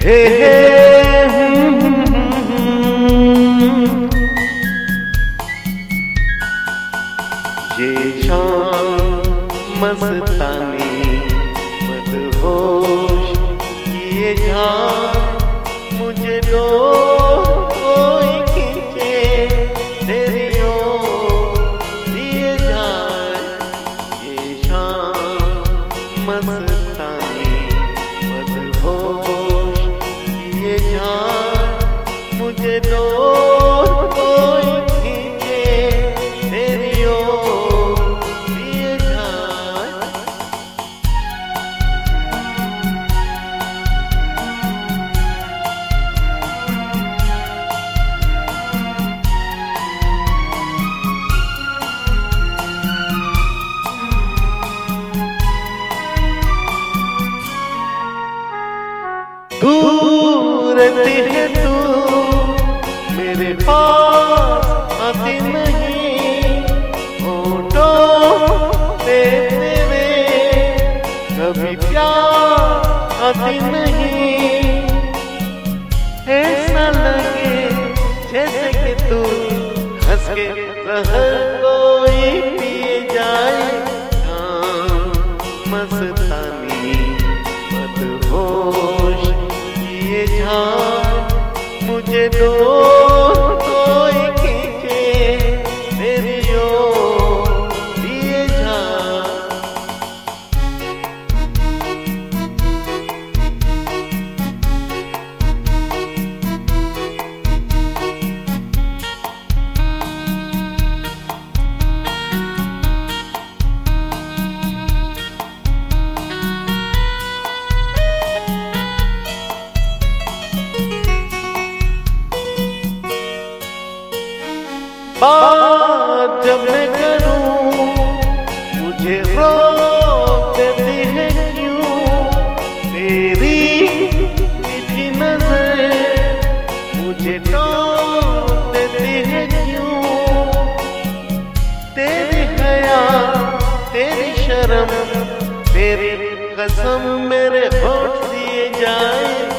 हे ये शाम मस्तानी मदहोश किए जा मुझे दो कोई खींचे तेरी ओर दिए जाए। ये शाम मस्तानी मदहोश किए जा मुझे दो कोई खींचे तेरी ओर दिए जाए। दूर रहती है तू मेरे पास आती नहीं, होठों पे तेरे कभी प्यार आती नहीं। ऐसा लगे जैसे कि तू हंस के जहर कोई पिए जाए। मस्तानी मदहोश किए जा मुझे दो कोई खींचे तेरी ओर दिए जा। बात जब मैं करूं मुझे रोक देती है क्यों तेरी मीठी नजर, मुझे टोक देती है क्यों तेरी हया तेरी शर्म तेरी कसम मेरे होठ दिए जाए।